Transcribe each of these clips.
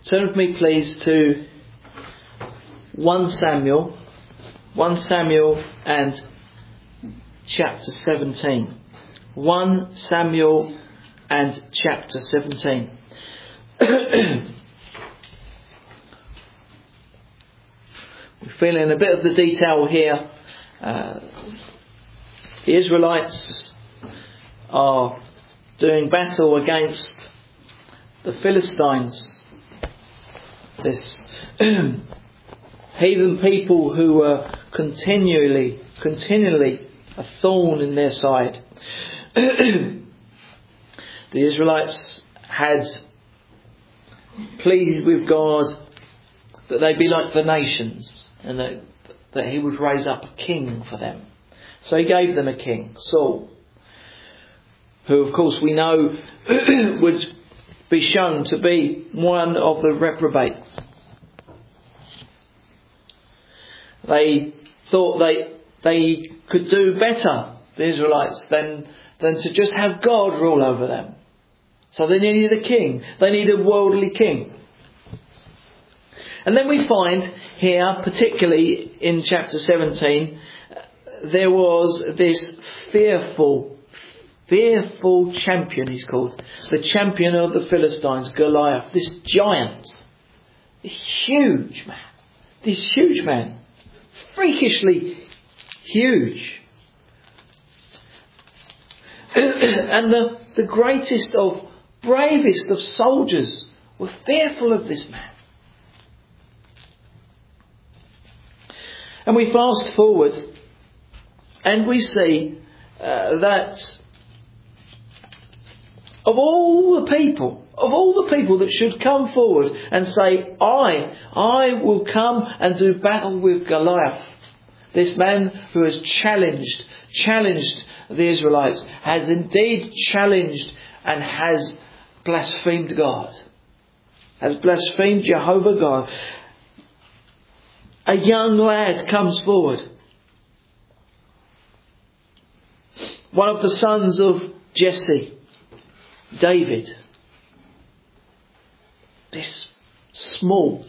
Turn with me please to 1 Samuel and chapter 17. 1 Samuel and chapter 17. We're feeling a bit of the detail here. The Israelites are doing battle against the Philistines, this heathen people who were continually a thorn in their side. The Israelites had pleaded with God that they be like the nations and that He would raise up a king for them. So He gave them a king, Saul, who of course we know would be shown to be one of the reprobate. They thought they could do better, the Israelites, than to just have God rule over them. So they needed a king. They needed a worldly king. And then we find here, particularly in chapter 17, there was this fearful champion, he's called. The champion of the Philistines, Goliath. This giant. This huge man. Freakishly huge. And the greatest of, bravest of soldiers were fearful of this man. And we fast forward and we see that of all the people that should come forward and say, I will come and do battle with Goliath, this man who has challenged the Israelites, has indeed challenged and has blasphemed God, has blasphemed Jehovah God. A young lad comes forward, one of the sons of Jesse, David. This small,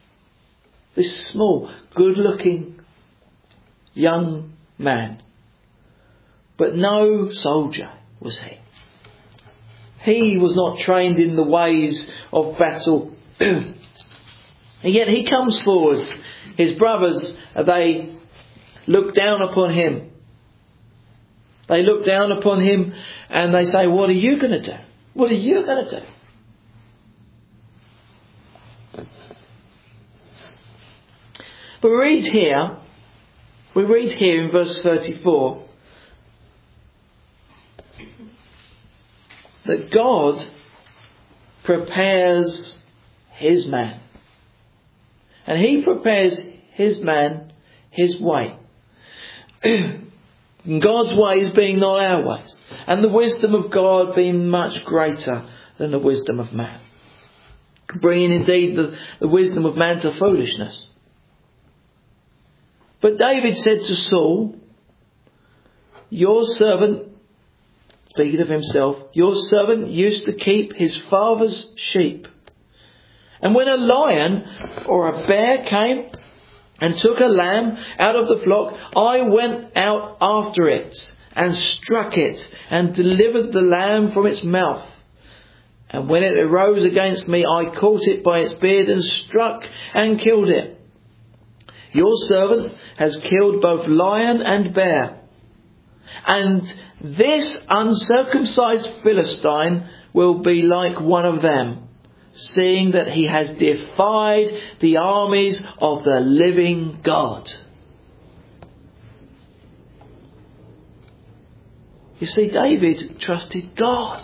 good-looking young man. But no soldier was he. He was not trained in the ways of battle. And yet he comes forward. His brothers, they look down upon him. They look down upon him and they say, what are you going to do? What are you going to do? But we read here in verse 34 that God prepares His man. And He prepares His man His way. God's ways being not our ways. And the wisdom of God being much greater than the wisdom of man. Bringing indeed the wisdom of man to foolishness. But David said to Saul, your servant, speaking of himself, your servant used to keep his father's sheep. And when a lion or a bear came and took a lamb out of the flock, I went out after it and struck it and delivered the lamb from its mouth. And when it arose against me, I caught it by its beard and struck and killed it. Your servant has killed both lion and bear. And this uncircumcised Philistine will be like one of them, seeing that he has defied the armies of the living God. You see, David trusted God.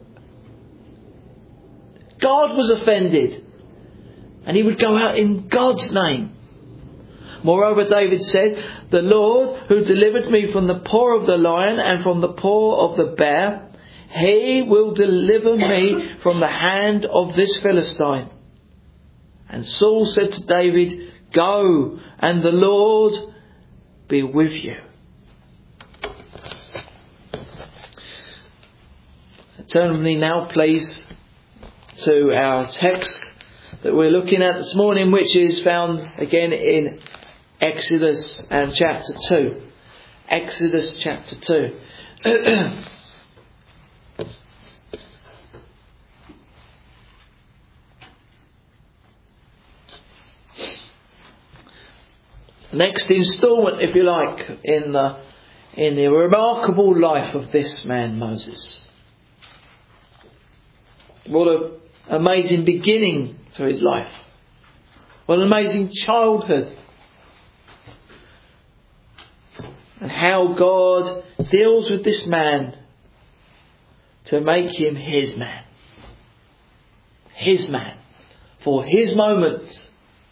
God was offended, and he would go out in God's name. Moreover, David said, the Lord who delivered me from the paw of the lion and from the paw of the bear, He will deliver me from the hand of this Philistine. And Saul said to David, go, and the Lord be with you. Turn with me now, please, to our text that we're looking at this morning, which is found again in Exodus and chapter 2. Exodus chapter 2. Next instalment, if you like, in the remarkable life of this man Moses. What an amazing beginning to his life. What an amazing childhood. And how God deals with this man to make him his man. His man. For his moment.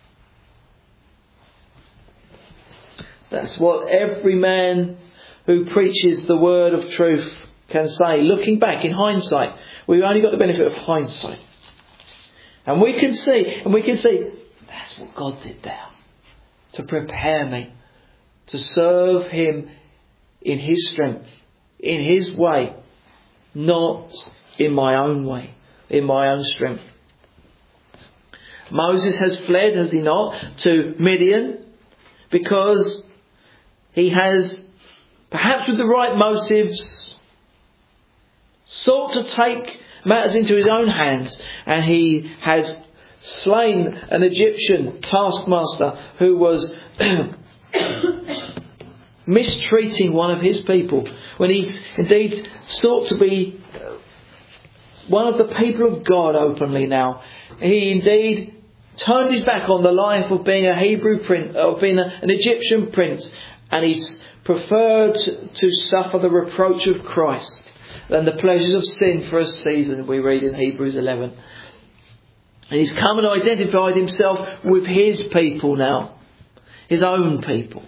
That's what every man who preaches the word of truth can say. Looking back in hindsight, we've only got the benefit of hindsight. And we can see, that's what God did there. To prepare me to serve him in his strength, in his way, not in my own way, in my own strength. Moses has fled, has he not, to Midian because he has, perhaps with the right motives, sought to take matters into his own hands, and he has slain an Egyptian taskmaster who was mistreating one of his people, when he indeed sought to be one of the people of God openly now. He indeed turned his back on the life of being a Hebrew prince, of being an Egyptian prince, and he's preferred to suffer the reproach of Christ than the pleasures of sin for a season, we read in Hebrews 11. And he's come and identified himself with his people now. His own people.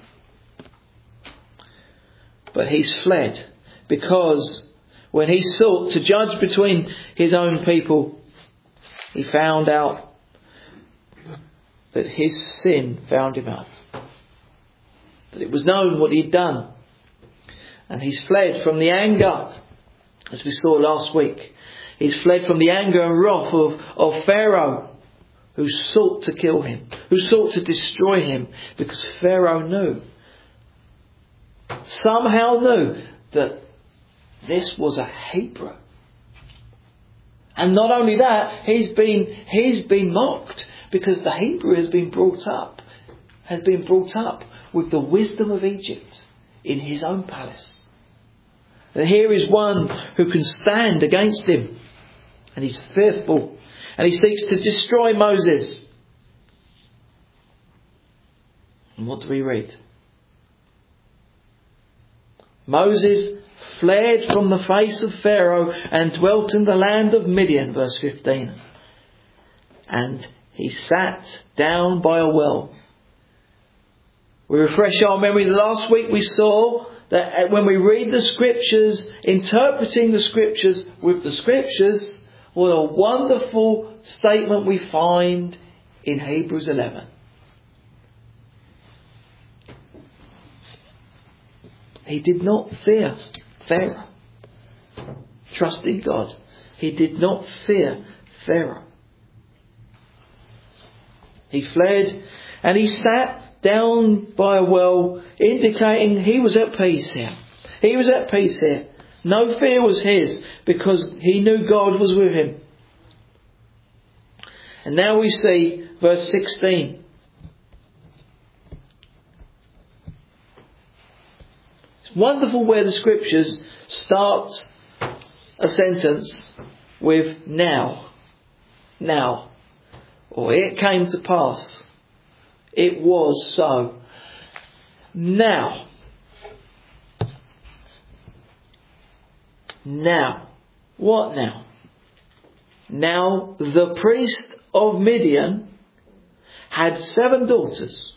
But he's fled because when he sought to judge between his own people, he found out that his sin found him out. That it was known what he'd done. And he's fled from the anger, as we saw last week. He's fled from the anger and wrath of Pharaoh, who sought to kill him, who sought to destroy him, because Pharaoh knew, somehow knew, that this was a Hebrew. And not only that, he's been mocked, because the Hebrew has been brought up with the wisdom of Egypt in his own palace. And here is one who can stand against him. And he's fearful. And he seeks to destroy Moses. And what do we read? Moses fled from the face of Pharaoh and dwelt in the land of Midian, verse 15. And he sat down by a well. We refresh our memory. Last week we saw that when we read the Scriptures, interpreting the Scriptures with the Scriptures, what a wonderful statement we find in Hebrews 11. He did not fear Pharaoh. Trust in God. He did not fear Pharaoh. He fled and he sat down by a well, indicating he was at peace here. He was at peace here. No fear was his, because he knew God was with him. And now we see verse 16. It's wonderful where the Scriptures start a sentence with now. Now. Or it came to pass. It was so. Now. What now? Now the priest of Midian had 7 daughters.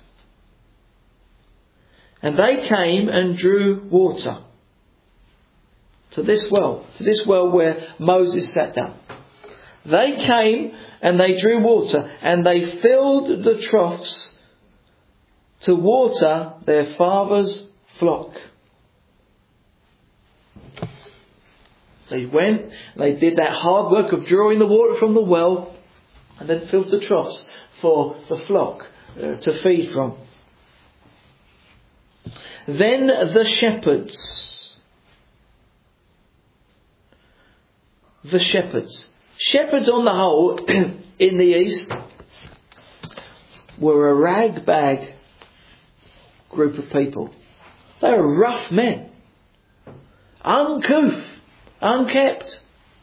And they came and drew water to this well where Moses sat down. They came and they drew water, and they filled the troughs to water their father's flock. They went, they did that hard work of drawing the water from the well, and then fills the troughs for the flock to feed from. Then the shepherds. The shepherds. Shepherds on the whole, in the East, were a rag-bag group of people. They were rough men. Uncouth. Unkept.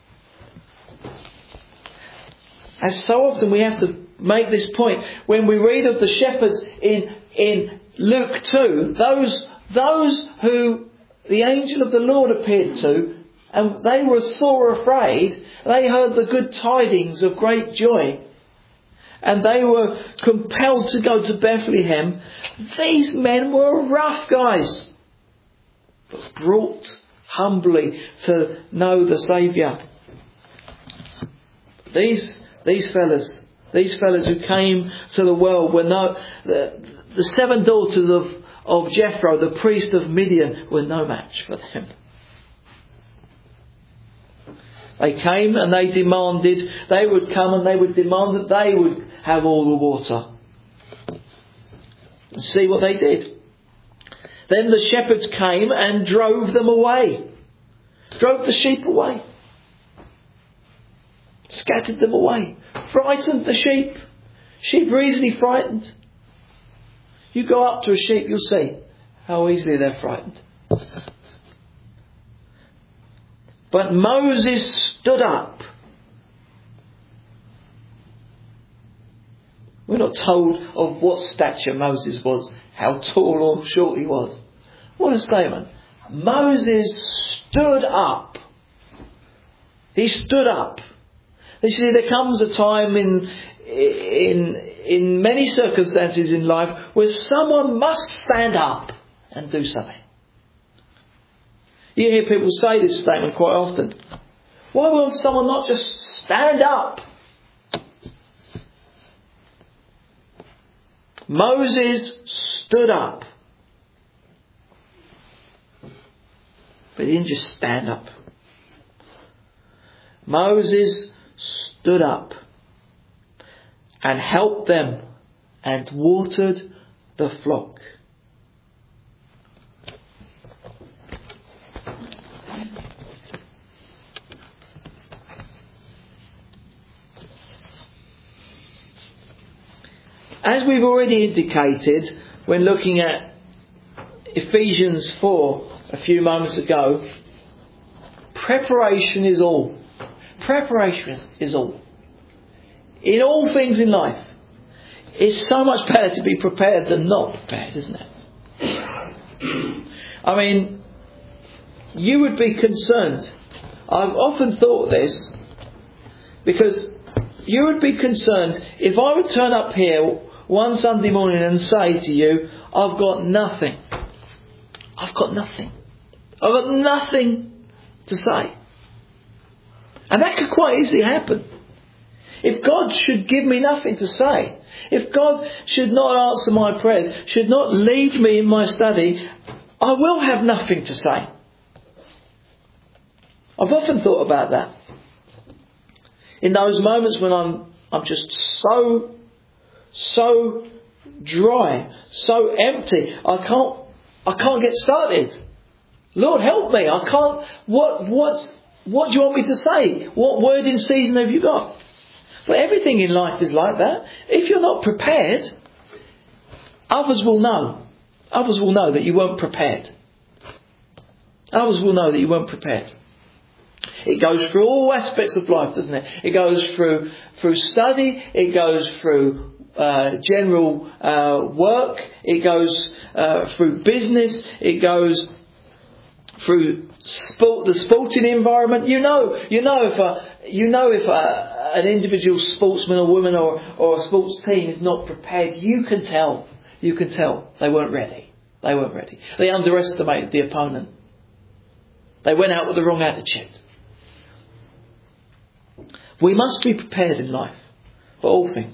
As so often we have to make this point when we read of the shepherds in Luke 2, those who the angel of the Lord appeared to, and they were sore afraid. They heard the good tidings of great joy, and they were compelled to go to Bethlehem. These men were rough guys, but brought humbly to know the Saviour. These fellas who came to the world were the 7 daughters of Jethro, the priest of Midian, were no match for them. They came and they would come and they would demand that they would have all the water. And see what they did. Then the shepherds came and drove them away. Drove the sheep away. Scattered them away. Frightened the sheep. Sheep are easily frightened. You go up to a sheep, you'll see how easily they're frightened. But Moses stood up. We're not told of what stature Moses was, how tall or short he was. What a statement. Moses stood up. He stood up. You see, there comes a time in many circumstances in life where someone must stand up and do something. You hear people say this statement quite often. Why won't someone not just stand up? Moses stood up. But he didn't just stand up. Moses stood up and helped them and watered the flock. As we've already indicated when looking at Ephesians 4 a few moments ago, preparation is all. Preparation is all. In all things in life, it's so much better to be prepared than not prepared, isn't it? I mean, you would be concerned. I've often thought this, because you would be concerned if I would turn up here one Sunday morning and say to you, I've got nothing. I've got nothing. I've got nothing to say. And that could quite easily happen. If God should give me nothing to say, if God should not answer my prayers, should not lead me in my study, I will have nothing to say. I've often thought about that. In those moments when I'm just so dry, so empty, I can't get started. Lord, help me. I can't. What do you want me to say? What word in season have you got? But everything in life is like that. If you're not prepared, others will know. Others will know that you weren't prepared. Others will know that you weren't prepared. It goes through all aspects of life, doesn't it? It goes through study. It goes through general work. It goes through business. It goes through the sporting environment. You know if an individual sportsman or woman or a sports team is not prepared. You can tell they weren't ready. They underestimated the opponent. They went out with the wrong attitude. We must be prepared in life for all things.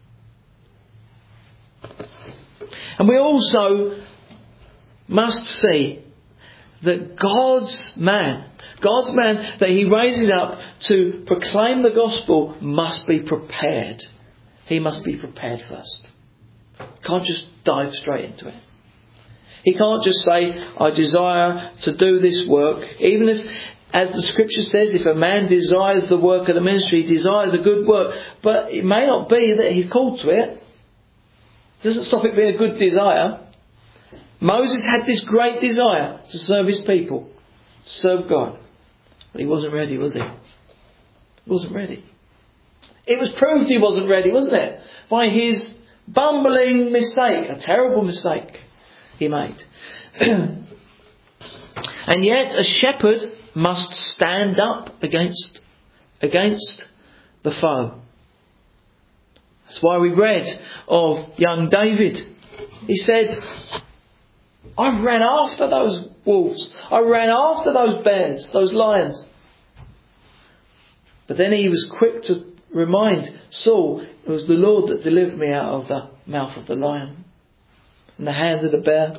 And we also must see that God's man, God's man that he raises up to proclaim the gospel must be prepared. He must be prepared first. Can't just dive straight into it. He can't just say, I desire to do this work. Even if, as the scripture says, if a man desires the work of the ministry, he desires a good work. But it may not be that he's called to it. It doesn't stop it being a good desire. Moses had this great desire to serve his people, to serve God. But he wasn't ready, was he? He wasn't ready. It was proved he wasn't ready, wasn't it? By his bumbling mistake, a terrible mistake he made. And yet a shepherd must stand up against the foe. That's why we read of young David. He said, I ran after those wolves. I ran after those bears, those lions. But then he was quick to remind Saul, it was the Lord that delivered me out of the mouth of the lion and the hand of the bear.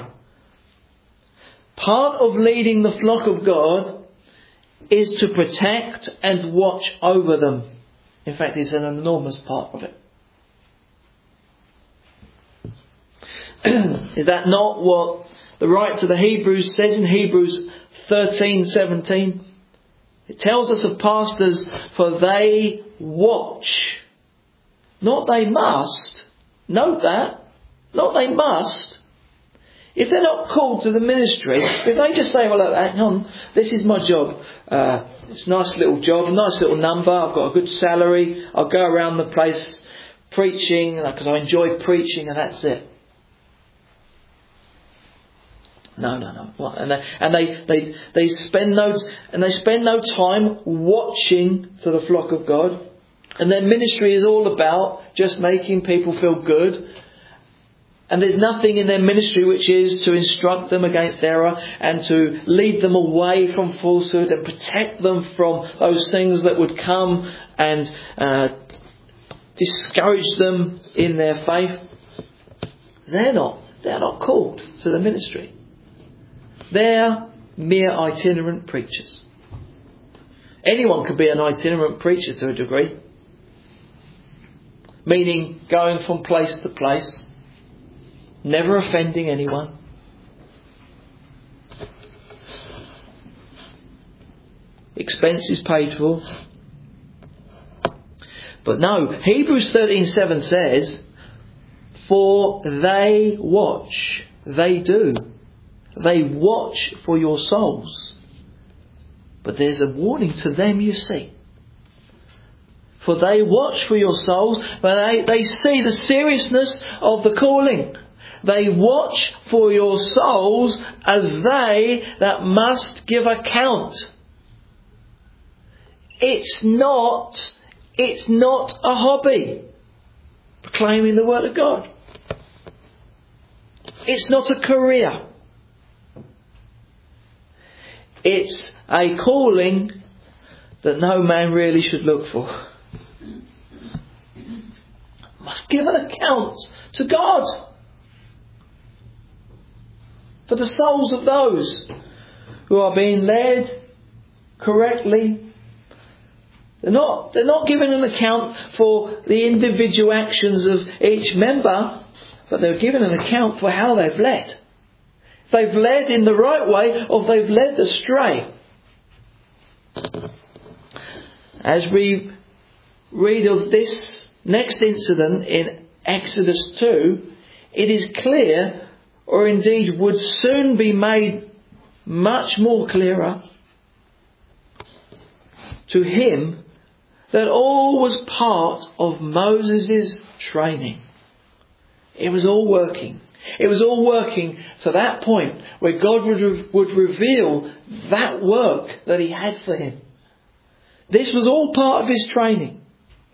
Part of leading the flock of God is to protect and watch over them. In fact, it's an enormous part of it. Is that not what the writer to the Hebrews says in Hebrews 13:17? It tells us of pastors, for they watch. Not they must. Note that. Not they must. If they're not called to the ministry, if they just say, well, look, hang on, this is my job. It's a nice little job, a nice little number. I've got a good salary. I'll go around the place preaching because I enjoy preaching, and that's it. No. What? And they spend no time watching for the flock of God. And their ministry is all about just making people feel good. And there's nothing in their ministry which is to instruct them against error and to lead them away from falsehood and protect them from those things that would come and discourage them in their faith. They're not called to the ministry. They're mere itinerant preachers. Anyone could be an itinerant preacher to a degree. Meaning going from place to place. Never offending anyone. Expenses paid for. But no, Hebrews 13:7 says, for they watch. They do. They watch for your souls. But there's a warning to them, you see. For they watch for your souls, but they see the seriousness of the calling. They watch for your souls as they that must give account. It's not a hobby, proclaiming the word of God. It's not a career. It's a calling that no man really should look for. Must give an account to God for the souls of those who are being led correctly. They're not giving an account for the individual actions of each member, but they're giving an account for how they've led. If they've led in the right way, or if they've led astray. As we read of this next incident in Exodus 2, it is clear, or indeed would soon be made much more clearer to him, that all was part of Moses' training. It was all working. It was all working to that point where God would reveal that work that he had for him. This was all part of his training.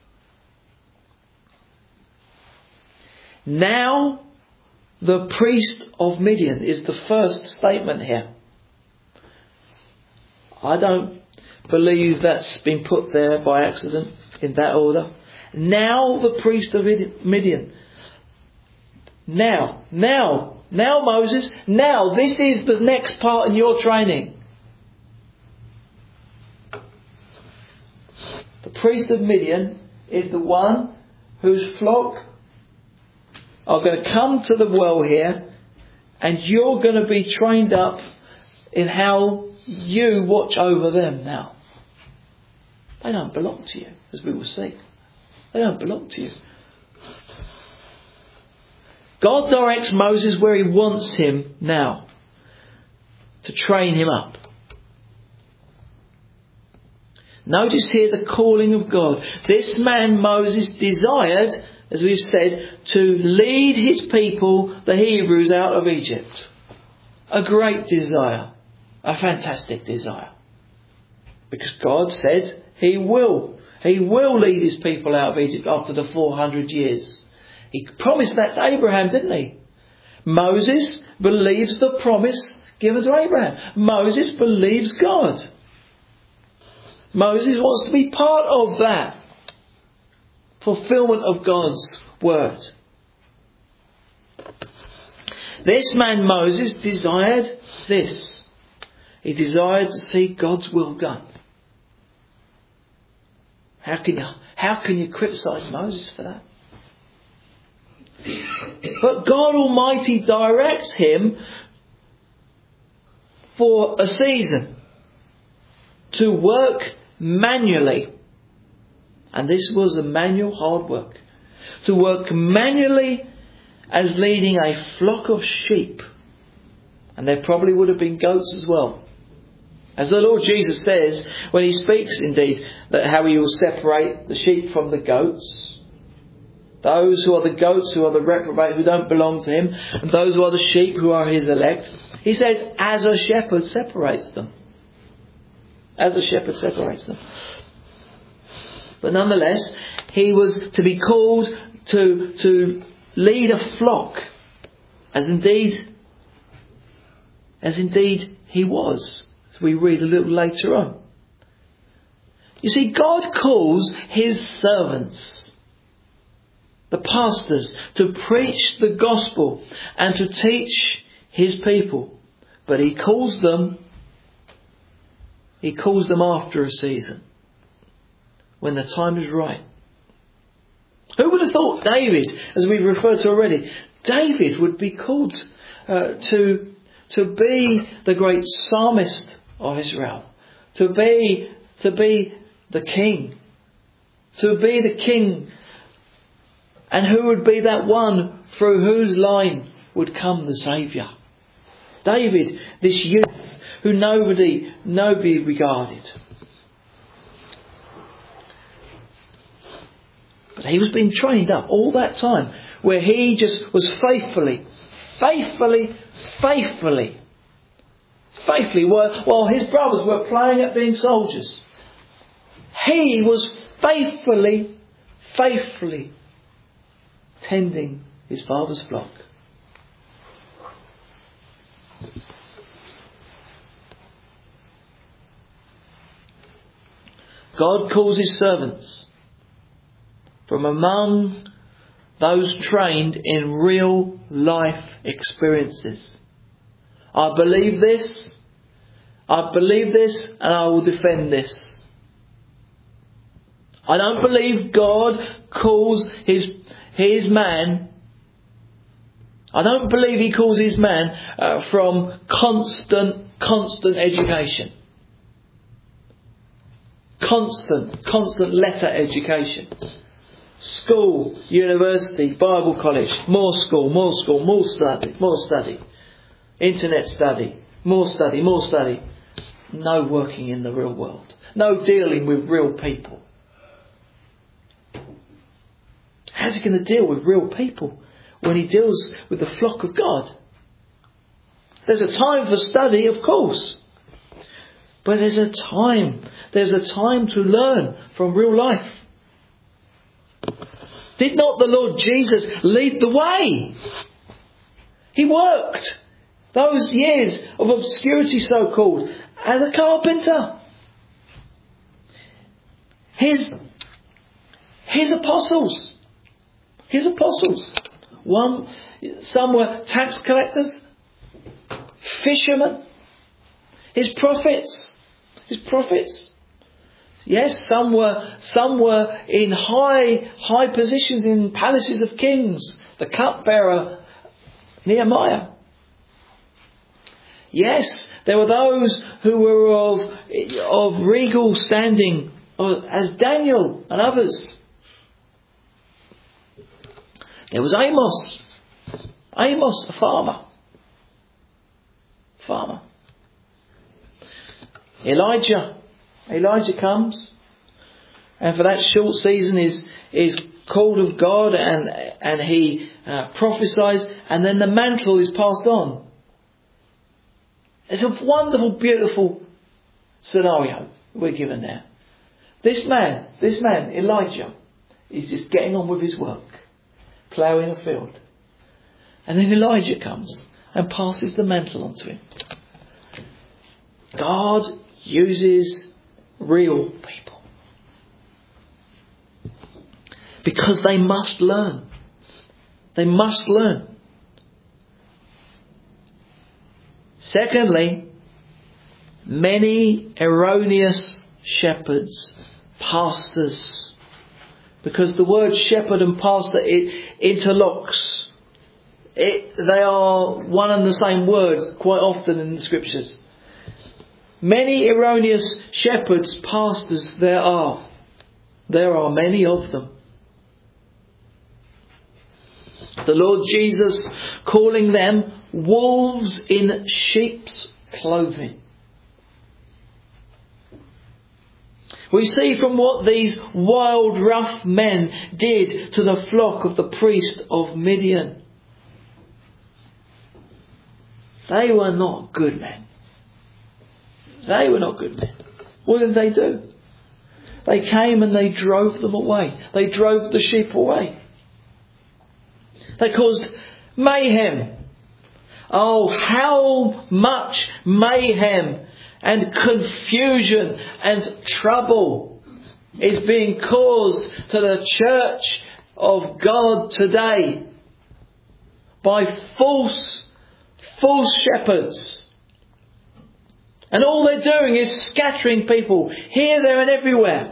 Now, the priest of Midian is the first statement here. I don't believe that's been put there by accident in that order. Now the priest of Midian. Now Moses, now this is the next part in your training. priest of Midian is the one whose flock are going to come to the well here, and you're going to be trained up in how you watch over them now. They don't belong to you, as we will see. They don't belong to you. God directs Moses where he wants him now, to train him up. Notice here the calling of God. This man Moses desired, as we've said, to lead his people, the Hebrews, out of Egypt. A great desire. A fantastic desire. Because God said He will. He will lead his people out of Egypt after the 400 years. He promised that to Abraham, didn't he? Moses believes the promise given to Abraham. Moses believes God. Moses wants to be part of that fulfillment of God's word. This man Moses desired this. He desired to see God's will done. How can you criticise Moses for that? But God Almighty directs him for a season to work manually. And this was a manual hard work. To work manually as leading a flock of sheep. And there probably would have been goats as well. As the Lord Jesus says, when he speaks indeed, that how he will separate the sheep from the goats. Those who are the goats, who are the reprobate, who don't belong to him. And those who are the sheep, who are his elect. He says, as a shepherd separates them. As a shepherd separates them. But nonetheless, he was to be called to lead a flock. As indeed he was. As we read a little later on. You see, God calls his servants, the pastors, to preach the gospel and to teach his people. But he calls them after a season, when the time is right. Who would have thought David, as we've referred to already, David would be called to be the great psalmist of Israel, to be the king, and who would be that one through whose line would come the Saviour? David, this youth who nobody regarded. But he was being trained up all that time, where he just was faithfully, while his brothers were playing at being soldiers. He was faithfully tending his father's flock. God calls his servants from among those trained in real life experiences. I believe this, and I will defend this. I don't believe God calls his man. I don't believe he calls his man from constant education. Constant letter education. School, university, Bible college, more school, more study. Internet study, more study. No working in the real world. No dealing with real people. How's he going to deal with real people when he deals with the flock of God? There's a time for study, of course. But there's a time to learn from real life. Did not the Lord Jesus lead the way? He worked those years of obscurity, so called, as a carpenter. His apostles. Some were tax collectors, fishermen. His prophets. Yes, some were in high positions in palaces of kings. The cupbearer, Nehemiah. Yes, there were those who were of regal standing, as Daniel and others. There was Amos, a farmer. Elijah comes, and for that short season is called of God, and he prophesies, and then the mantle is passed on. It's a wonderful, beautiful scenario we're given there. This man, Elijah, is just getting on with his work, ploughing a field. And then Elijah comes and passes the mantle on to him. God uses real people, because they must learn. They must learn. Secondly, many erroneous shepherds, pastors, because the word shepherd and pastor, it interlocks. They are one and the same word quite often in the scriptures. Many erroneous shepherds, pastors there are. There are many of them. The Lord Jesus calling them wolves in sheep's clothing. We see from what these wild, rough men did to the flock of the priest of Midian. They were not good men. They were not good men. What did they do? They came and they drove them away. They drove the sheep away. They caused mayhem. Oh, how much mayhem and confusion and trouble is being caused to the church of God today by false shepherds. And all they're doing is scattering people here, there and everywhere.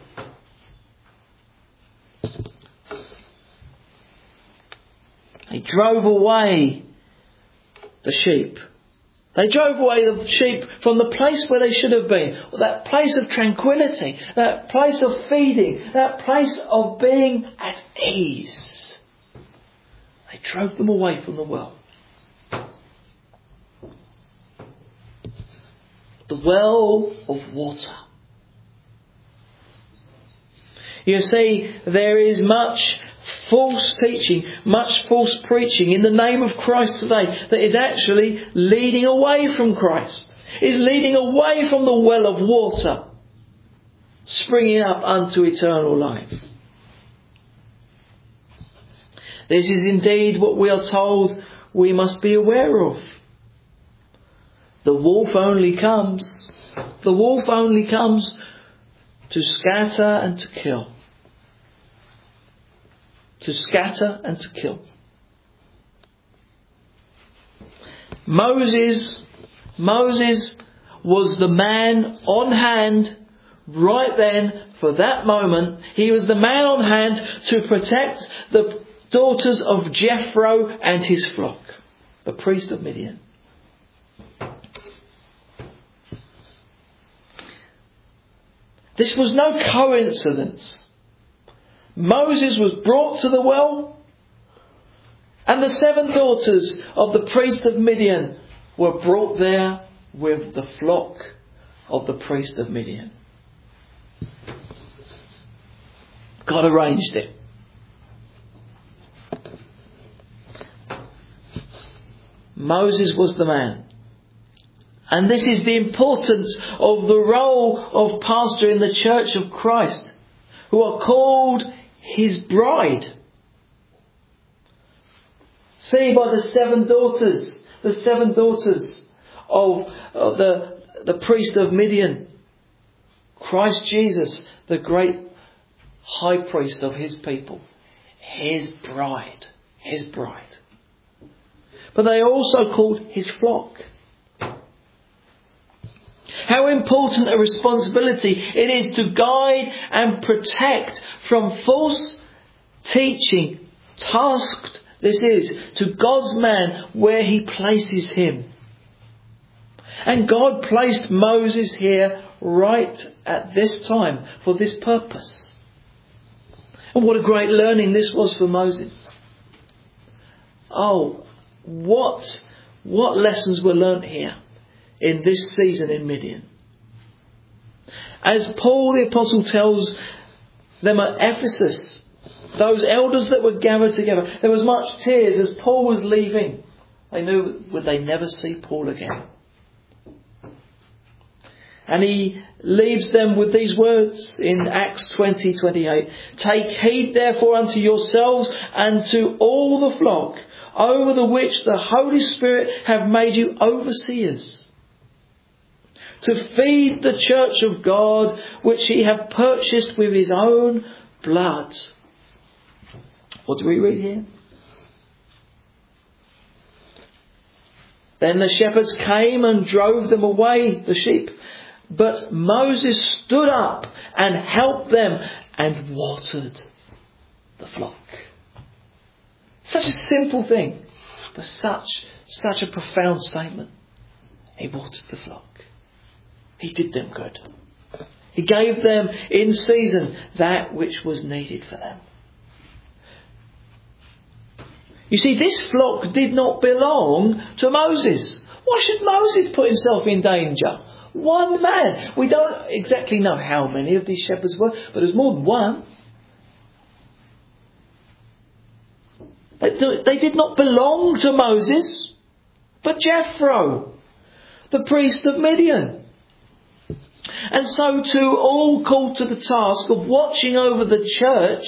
They drove away the sheep. They drove away the sheep from the place where they should have been. That place of tranquility. That place of feeding. That place of being at ease. They drove them away from the well. The well of water. You see, there is much false teaching, much false preaching in the name of Christ today that is actually leading away from Christ. Is leading away from the well of water springing up unto eternal life. This is indeed what we are told we must be aware of. The wolf only comes to scatter and to kill. To scatter and to kill. Moses was the man on hand right then for that moment. He was the man on hand to protect the daughters of Jethro and his flock, the priest of Midian. This was no coincidence. Moses was brought to the well, and the 7 daughters of the priest of Midian were brought there with the flock of the priest of Midian. God arranged it. Moses was the man. And this is the importance of the role of pastor in the church of Christ, who are called his bride. See, by the 7 daughters of the priest of Midian, Christ Jesus, the great high priest of his people, his bride. But they are also called his flock. How important a responsibility it is to guide and protect from false teaching. Tasked this is to God's man where he places him. And God placed Moses here right at this time for this purpose. And what a great learning this was for Moses. Oh, what lessons were learnt here in this season in Midian. As Paul the Apostle tells them at Ephesus, those elders that were gathered together, there was much tears as Paul was leaving. They knew would they never see Paul again. And he leaves them with these words in Acts 20:28. Take heed therefore unto yourselves and to all the flock, over the which the Holy Spirit have made you overseers, to feed the church of God, which he hath purchased with his own blood. What do we read here? Then the shepherds came and drove them away, the sheep. But Moses stood up and helped them and watered the flock. Such a simple thing, but such a profound statement. He watered the flock. He did them good. He gave them in season that which was needed for them. You see, this flock did not belong to Moses. Why should Moses put himself in danger? One man. We don't exactly know how many of these shepherds were, but there's more than one. They did not belong to Moses, but Jethro, the priest of Midian. And so too, all called to the task of watching over the church,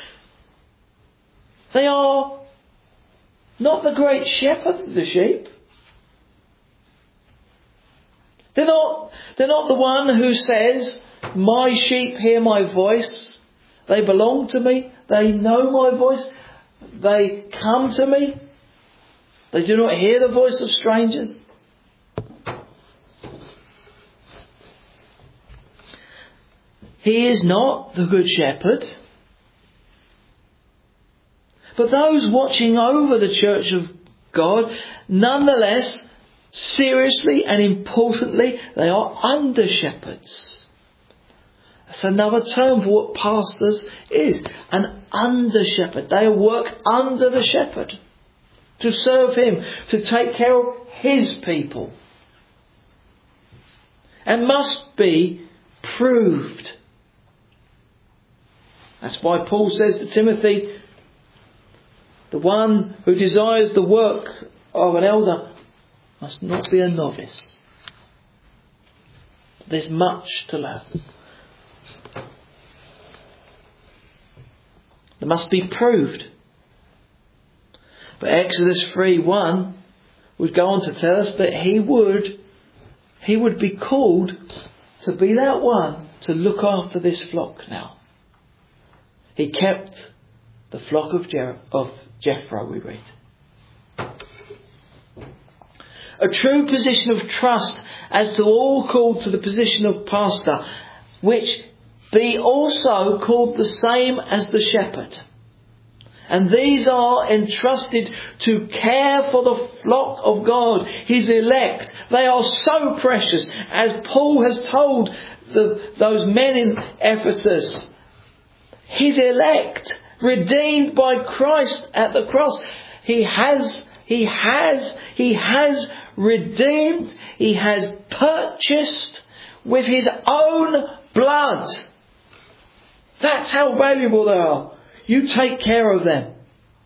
they are not the great shepherd of the sheep. They're not the one who says, my sheep hear my voice. They belong to me. They know my voice. They come to me. They do not hear the voice of strangers. He is not the good shepherd. But those watching over the church of God, nonetheless, seriously and importantly, they are under shepherds. That's another term for what pastors is. An under shepherd. They work under the shepherd to serve him, to take care of his people. And must be proved. That's why Paul says to Timothy, the one who desires the work of an elder must not be a novice. There's much to learn. It must be proved. But Exodus 3:1 would go on to tell us that he would be called to be that one to look after this flock now. He kept the flock of Jethro, we read. A true position of trust as to all called to the position of pastor, which be also called the same as the shepherd. And these are entrusted to care for the flock of God, his elect. They are so precious, as Paul has told those men in Ephesus. His elect, redeemed by Christ at the cross. He has redeemed, he has purchased with his own blood. That's how valuable they are. You take care of them.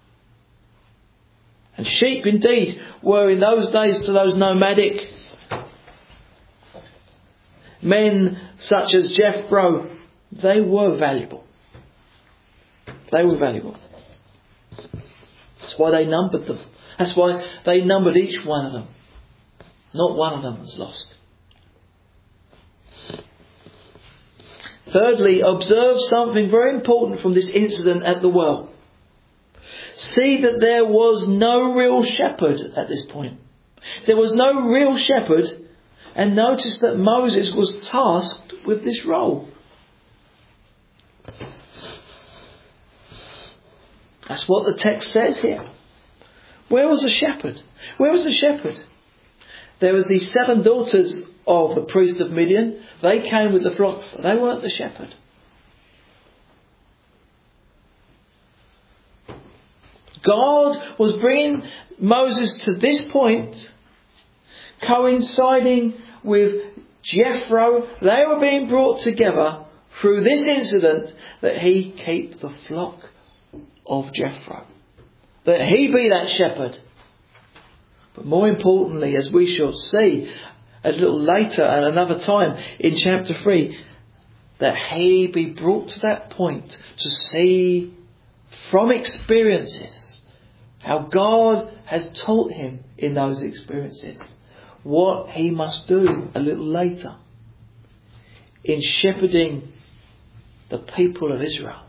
And sheep indeed were in those days to those nomadic men such as Jethro. They were valuable. They were valuable. That's why they numbered them. That's why they numbered each one of them. Not one of them was lost. Thirdly, observe something very important from this incident at the well. See that there was no real shepherd at this point. There was no real shepherd, And notice that Moses was tasked with this role. That's what the text says here. Where was the shepherd? Where was the shepherd? There was these 7 daughters of the priest of Midian. They came with the flock, but they weren't the shepherd. God was bringing Moses to this point, coinciding with Jethro. They were being brought together through this incident, that he keep the flock of Jethro, that he be that shepherd. But more importantly, as we shall see a little later at another time in chapter 3, that he be brought to that point to see from experiences how God has taught him in those experiences what he must do a little later in shepherding the people of Israel.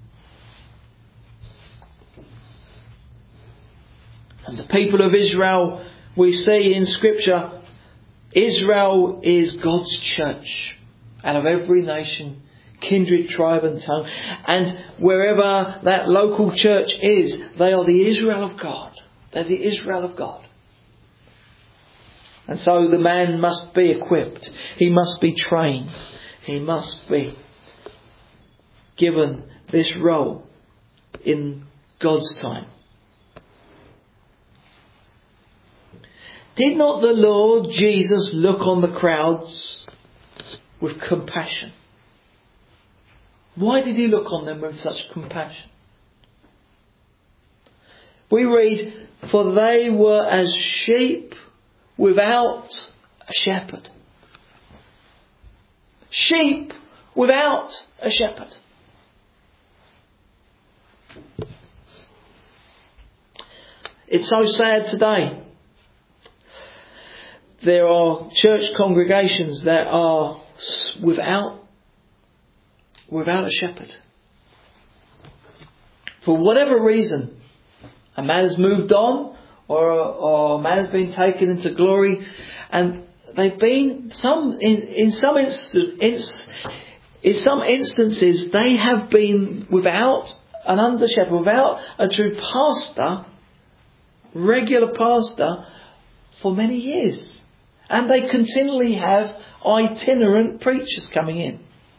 And the people of Israel, we see in Scripture, Israel is God's church out of every nation, kindred, tribe and tongue. And wherever that local church is, they are the Israel of God. They're the Israel of God. And so the man must be equipped. He must be trained. He must be given this role in God's time. Did not the Lord Jesus look on the crowds with compassion? Why did he look on them with such compassion? We read, for they were as sheep without a shepherd. Sheep without a shepherd. It's so sad today. There are church congregations that are without a shepherd. For whatever reason, a man has moved on, or a man has been taken into glory, and they've been in some instances they have been without an under shepherd, without a true pastor, regular pastor, for many years. And they continually have itinerant preachers coming in.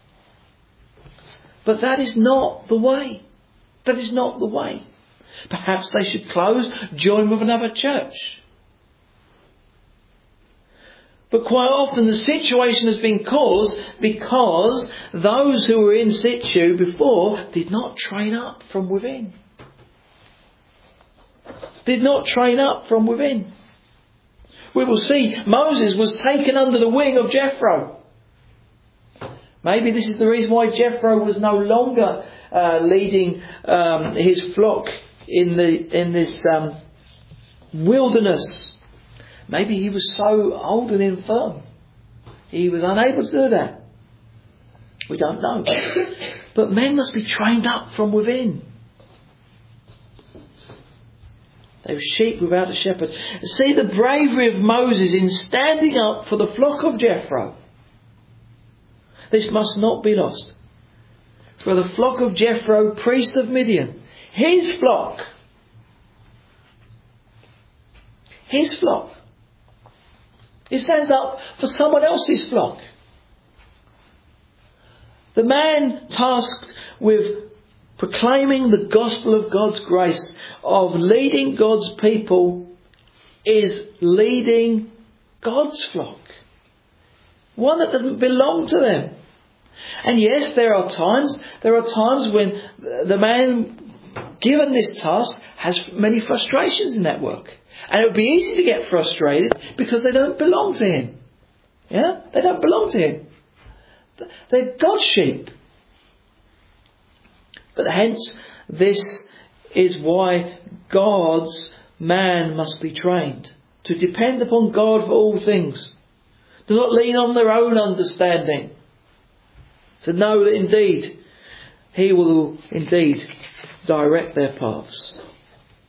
But that is not the way. That is not the way. Perhaps they should close, join with another church. But quite often the situation has been caused because those who were in situ before did not train up from within. Did not train up from within. We will see Moses was taken under the wing of Jethro. Maybe this is the reason why Jethro was no longer leading his flock in this wilderness. Maybe he was so old and infirm, he was unable to do that. We don't know. But men must be trained up from within. They were sheep without a shepherd. See the bravery of Moses in standing up for the flock of Jethro. This must not be lost. For the flock of Jethro, priest of Midian, his flock. His flock. He stands up for someone else's flock. The man tasked with proclaiming the gospel of God's grace, of leading God's people, is leading God's flock. One that doesn't belong to them. And yes, there are times when the man given this task has many frustrations in that work. And it would be easy to get frustrated because they don't belong to him. Yeah? They don't belong to him. They're God's sheep. But hence, this is why God's man must be trained to depend upon God for all things. Do not lean on their own understanding. To know that indeed He will indeed direct their paths.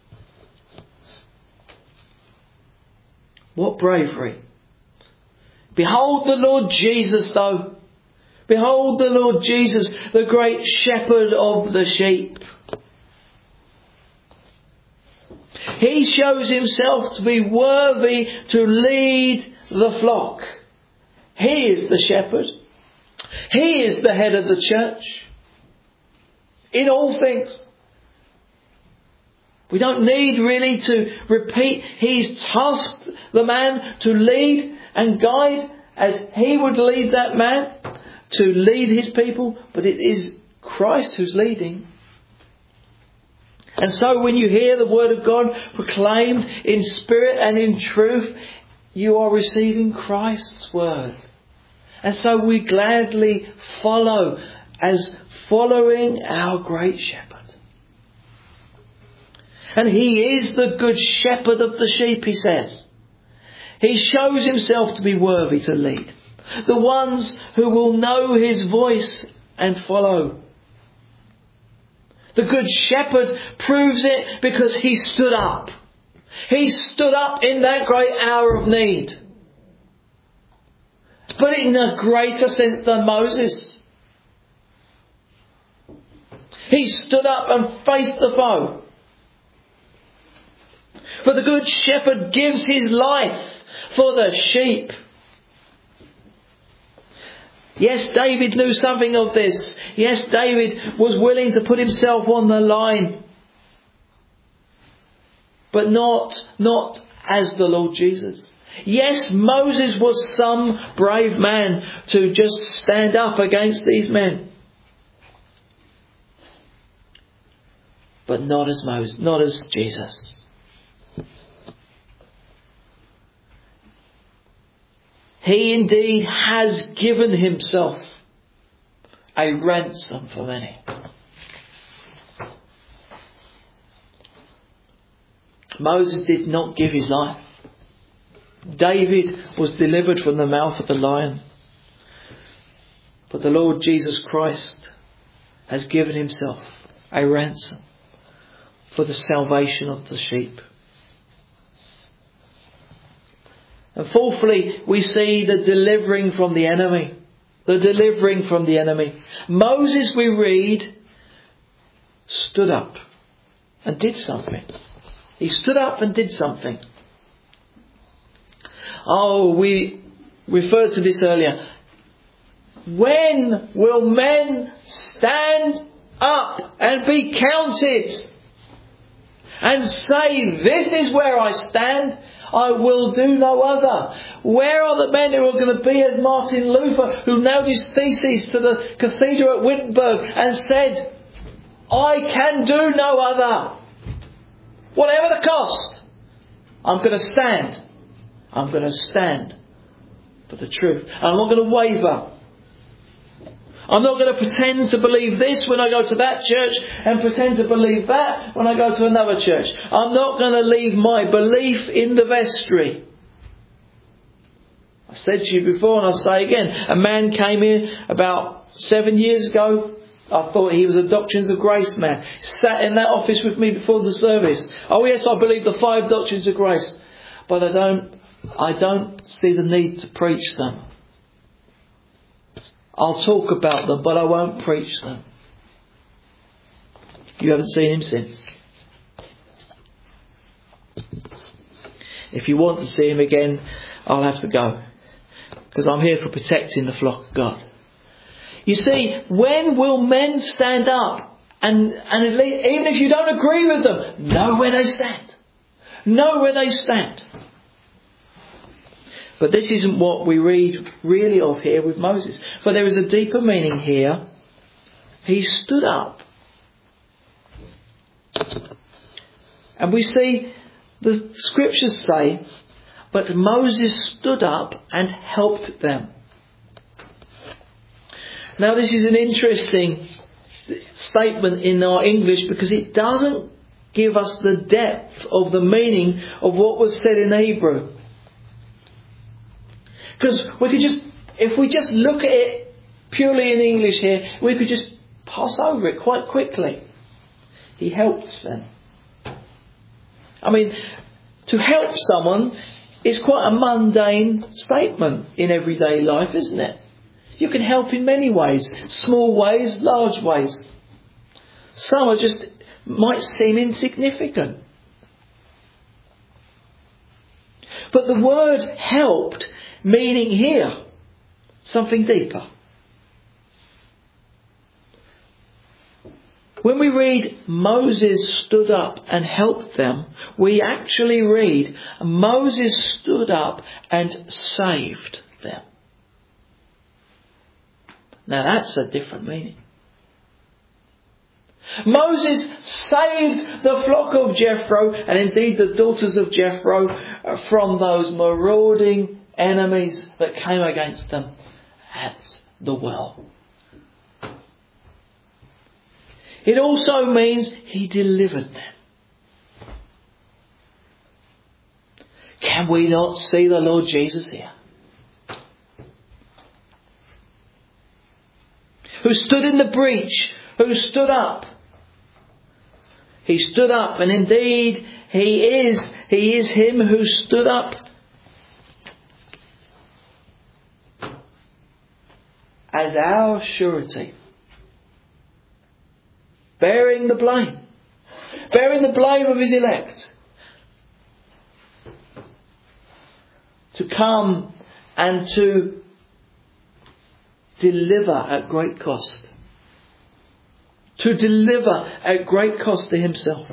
What bravery. Behold the Lord Jesus though. Behold the Lord Jesus, the great shepherd of the sheep. He shows himself to be worthy to lead the flock. He is the shepherd. He is the head of the church. In all things. We don't need really to repeat. He's tasked the man to lead and guide as he would lead that man to lead his people. But it is Christ who's leading. And so when you hear the word of God proclaimed in spirit and in truth, you are receiving Christ's word. And so we gladly follow as following our great shepherd. And he is the good shepherd of the sheep, he says. He shows himself to be worthy to lead. The ones who will know his voice and follow. The good shepherd proves it because he stood up. He stood up in that great hour of need. But in a greater sense than Moses. He stood up and faced the foe. For the good shepherd gives his life for the sheep. Yes, David knew something of this. Yes, David was willing to put himself on the line. But not as the Lord Jesus. Yes, Moses was some brave man to just stand up against these men. But not as Moses, not as Jesus. He indeed has given himself a ransom for many. Moses did not give his life. David was delivered from the mouth of the lion. But the Lord Jesus Christ has given himself a ransom for the salvation of the sheep. And fourthly, we see the delivering from the enemy. The delivering from the enemy. Moses, we read, stood up and did something. He stood up and did something. Oh, we referred to this earlier. When will men stand up and be counted and say, this is where I stand, I will do no other? Where are the men who are going to be as Martin Luther, who nailed his theses to the cathedral at Wittenberg and said, I can do no other. Whatever the cost, I'm going to stand. I'm going to stand for the truth. And I'm not going to waver. I'm not going to pretend to believe this when I go to that church and pretend to believe that when I go to another church. I'm not going to leave my belief in the vestry. I've said to you before and I'll say again. A man came in about 7 years ago. I thought he was a Doctrines of Grace man. Sat in that office with me before the service. Oh yes, I believe the 5 Doctrines of Grace. But I don't see the need to preach them. I'll talk about them, but I won't preach them. You haven't seen him since. If you want to see him again, I'll have to go. Because I'm here for protecting the flock of God. You see, when will men stand up and at least, even if you don't agree with them, know where they stand. Know where they stand. But this isn't what we read really of here with Moses. For there is a deeper meaning here. He stood up. And we see the scriptures say, but Moses stood up and helped them. Now this is an interesting statement in our English because it doesn't give us the depth of the meaning of what was said in Hebrew. Because if we just look at it purely in English here, we could just pass over it quite quickly. He helped them. I mean, to help someone It's quite a mundane statement in everyday life, isn't it? You can help in many ways. Small ways, large ways. Some are just, might seem insignificant. But the word helped, meaning here, something deeper. When we read Moses stood up and helped them, we actually read Moses stood up and saved them. Now that's a different meaning. Moses saved the flock of Jethro, and indeed the daughters of Jethro, from those marauding enemies that came against them at the well. It also means he delivered them. Can we not see the Lord Jesus here? Who stood in the breach, who stood up. He stood up, and indeed he is him who stood up as our surety. Bearing the blame of his elect, to come and to deliver at great cost. To deliver at great cost to himself.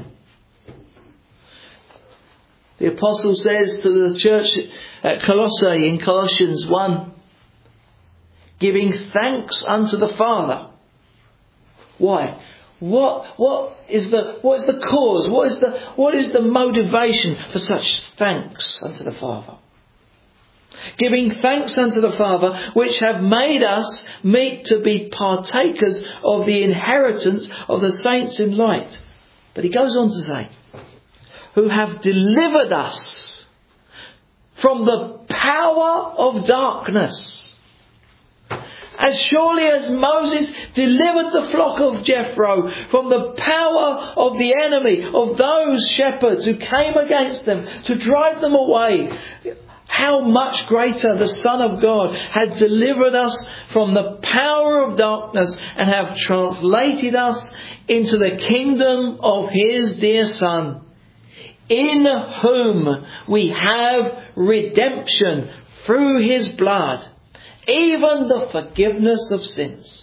The apostle says to the church at Colossae in Colossians 1, giving thanks unto the Father. Why? What is the cause? What is the motivation for such thanks unto the Father? Giving thanks unto the Father, which have made us meet to be partakers of the inheritance of the saints in light. But he goes on to say, who have delivered us from the power of darkness. As surely as Moses delivered the flock of Jethro from the power of the enemy, of those shepherds who came against them to drive them away, how much greater the Son of God had delivered us from the power of darkness and have translated us into the kingdom of his dear Son, in whom we have redemption through his blood, even the forgiveness of sins.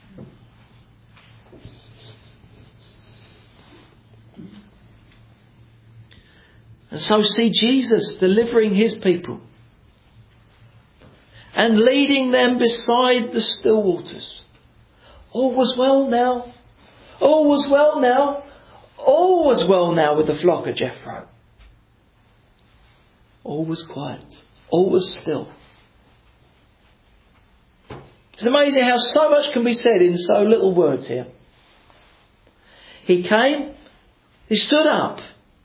And so see Jesus delivering his people and leading them beside the still waters. All was well now. All was well now. All was well now with the flock of Jethro. All was quiet. All was still. It's amazing how so much can be said in so little words here. He came. He stood up.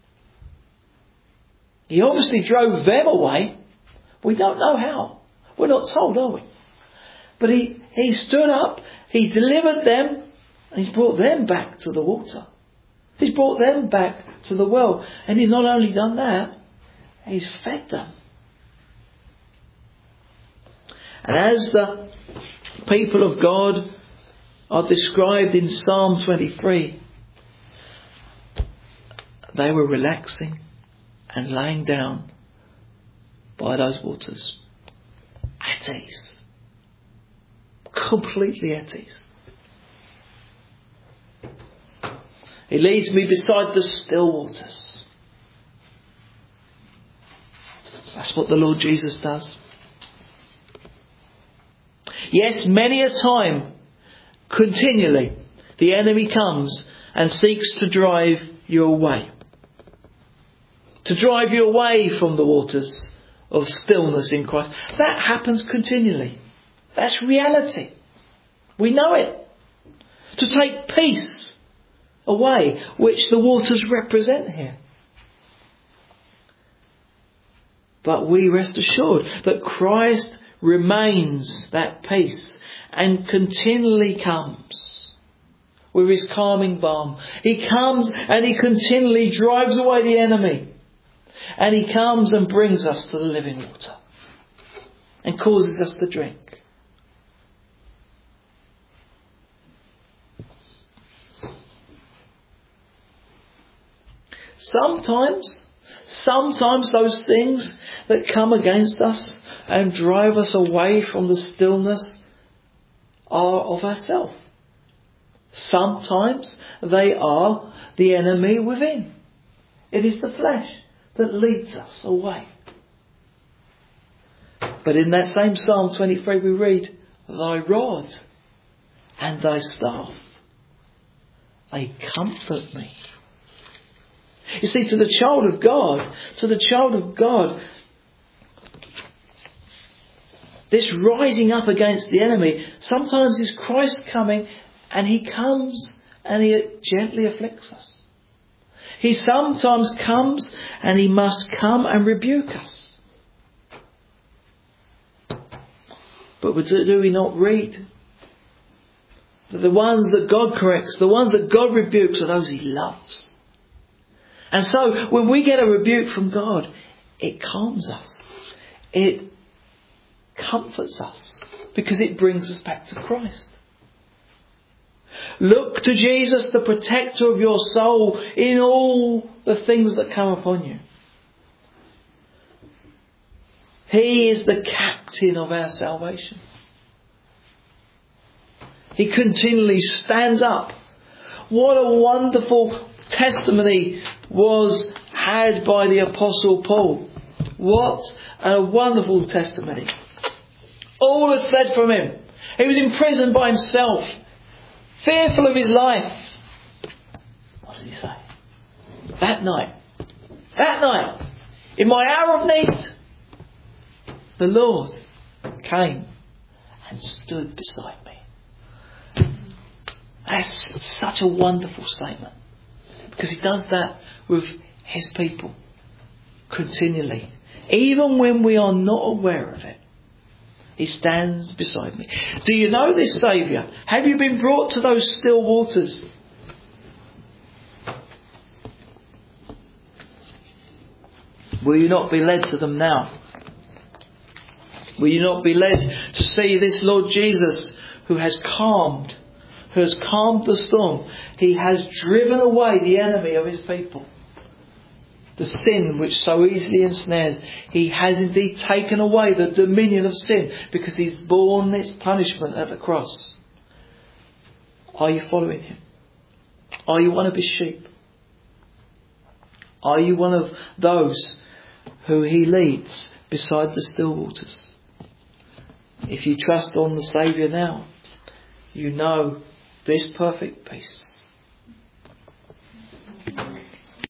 He obviously drove them away. We don't know how. We're not told, are we? But he stood up, he delivered them, and he's brought them back to the water. He's brought them back to the well. And he's not only done that, he's fed them. And as the people of God are described in Psalm 23, they were relaxing and laying down by those waters at ease, completely at ease. He leads me beside the still waters. That's what the Lord Jesus does. Yes, many a time, continually, the enemy comes and seeks to drive you away. To drive you away from the waters of stillness in Christ. That happens continually. That's reality. We know it. To take peace away, which the waters represent here. But we rest assured that Christ remains that peace and continually comes with his calming balm. He comes and he continually drives away the enemy. And He comes and brings us to the living water and causes us to drink. Sometimes those things that come against us and drive us away from the stillness are of ourselves. Sometimes they are the enemy within. It is the flesh that leads us away. But in that same Psalm 23 we read, Thy rod and Thy staff, they comfort me. You see, to the child of God, this rising up against the enemy sometimes is Christ coming, and He comes and He gently afflicts us. He sometimes comes and He must come and rebuke us. But do we not read that the ones that God corrects, the ones that God rebukes, are those He loves? And so when we get a rebuke from God, it calms us. It comforts us because it brings us back to Christ. Look to Jesus, the protector of your soul, in all the things that come upon you. He is the captain of our salvation. He continually stands up. What a wonderful testimony was had by the Apostle Paul. What a wonderful testimony. All had fled from him. He was imprisoned by himself, fearful of his life. What did he say? That night, in my hour of need, the Lord came and stood beside me. That's such a wonderful statement. Because He does that with His people continually. Even when we are not aware of it, He stands beside me. Do you know this Saviour? Have you been brought to those still waters? Will you not be led to them now? Will you not be led to see this Lord Jesus who has calmed the storm? He has driven away the enemy of His people. The sin which so easily ensnares. He has indeed taken away the dominion of sin because He's borne its punishment at the cross. Are you following Him? Are you one of His sheep? Are you one of those who He leads beside the still waters? If you trust on the Saviour now, you know this perfect peace.